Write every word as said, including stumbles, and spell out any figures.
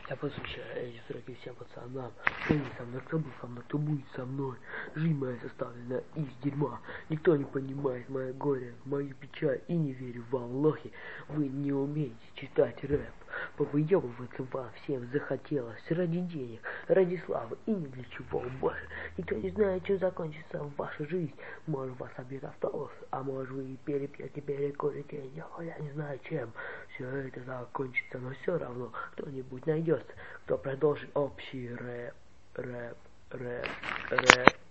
Я посвящаю эти треки всем пацанам. Кто не со мной, кто был со мной, кто будет со мной. Жизнь моя составлена из дерьма. Никто не понимает мое горе, мою печаль и не верю в Аллахе. Вы не умеете читать рэп. Повыебываться вам всем захотелось ради денег, ради славы и ни для чего больше. Никто не знает, чем закончится ваша жизнь. Может, вас собьет автобус, а может, вы перепьете, перекурите, я не знаю чем. Все это закончится, но все равно кто-нибудь найдется, кто продолжит общий рэп, рэп, рэп, рэп.